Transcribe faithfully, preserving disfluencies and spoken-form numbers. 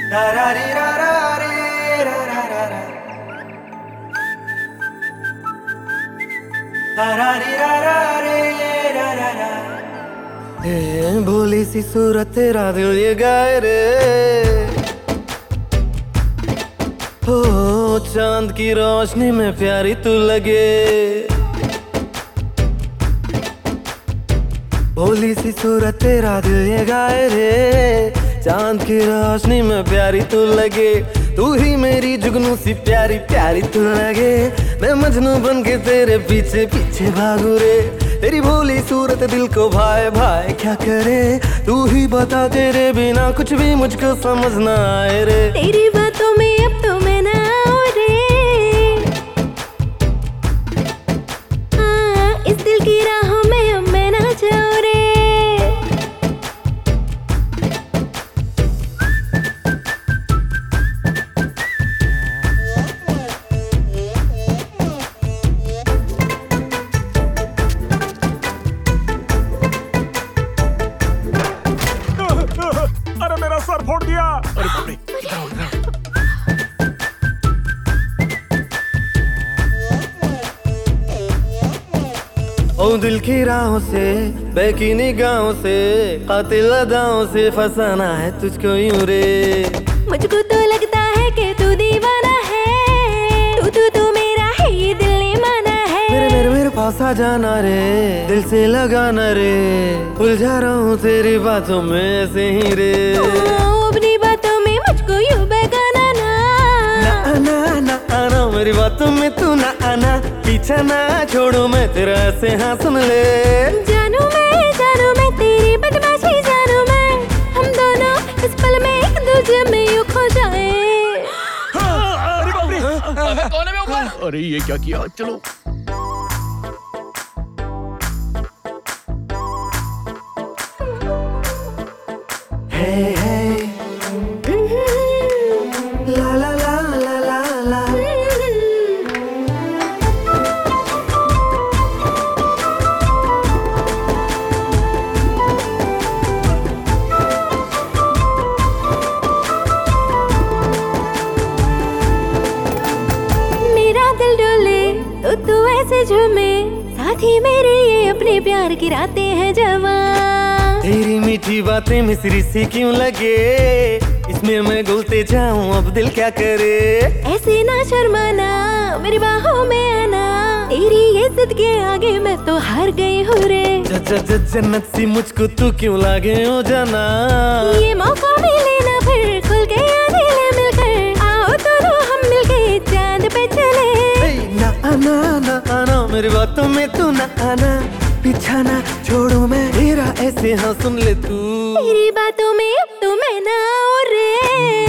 ए, भोली सी सूरत तेरा दिल ये गाए रे, हो चांद की रोशनी में प्यारी तू लगे। भोली सी सूरत तेरा दिल ये गाए रे, चांद की रोशनी में प्यारी तू लगे। तू ही मेरी जुगनू सी प्यारी प्यारी तू लगे। मैं मजनू बन के तेरे पीछे पीछे भागू रे। तेरी भोली सूरत दिल को भाए भाए क्या करे। तू ही बता, तेरे बिना कुछ भी मुझको समझ ना आए रे। तेरी बातों में अब तो मैं ना आऊं रे। हाँ, इस दिल की राहों में अब मैं ना जाऊं रे। अरे मेरा सर फोड़ दिया। अरे बाप रे, इधर आओ, इधर आओ। ओ दिल की राहों से, बेकी निगाहों से, कातिल अदाओं से फंसाना है तुझको यूं रे। मुझको तो लगता है कि तू दीवाना है। तू तू तू मेरा है, ये दिल ने माना है। मेरे मेरे मेरे पास आ जाना रे, दिल से लगाना रे। उलझा रहा हूँ तेरी बातों में ऐसे ही रे। ओ, अपनी बातों में मुझको यूं बहकाना ना। ना आना ना आना मेरी बातों में तू ना आना। पीछा ना छोड़ू मैं तेरा ऐसे, हाँ सुन ले। जानू मैं जानू मैं तेरी बदमाशी जानू मैं। हम दोनों इस पल में एक दूसरे में यूं खो जाए। अरे बाप रे, अबे कौन है बे ऊपर? अरे ये क्या किया। चलो हे हे ला ला ला ला ला ला। मेरा दिल डोले तो तू ऐसे झूमे। साथी मेरे ये अपने प्यार की रातें हैं जवां। तेरी मीठी बातें मिश्री सी क्यों लगे। इसमें मैं घुलते जाऊं अब दिल क्या करे। ऐसे ना शर्माना, मेरी बाहों में आना। तेरी ये जिद के आगे मैं तो हार गई हूँ रे। ज ज ज जन्नत सी मुझको तू क्यों लागे हो जाना। ये मौका मिले ना फिर खुल के आने ले मिलकर। आओ दोनों हम मिलके चांद पे चले। ए, ना आना ना आना मेरी बातों में तू ना आना। पीछा ना छोड़ू मैं तेरा ऐसे, हाँ सुन ले तू। तेरी बातों में अब तो मैं ना आऊं रे।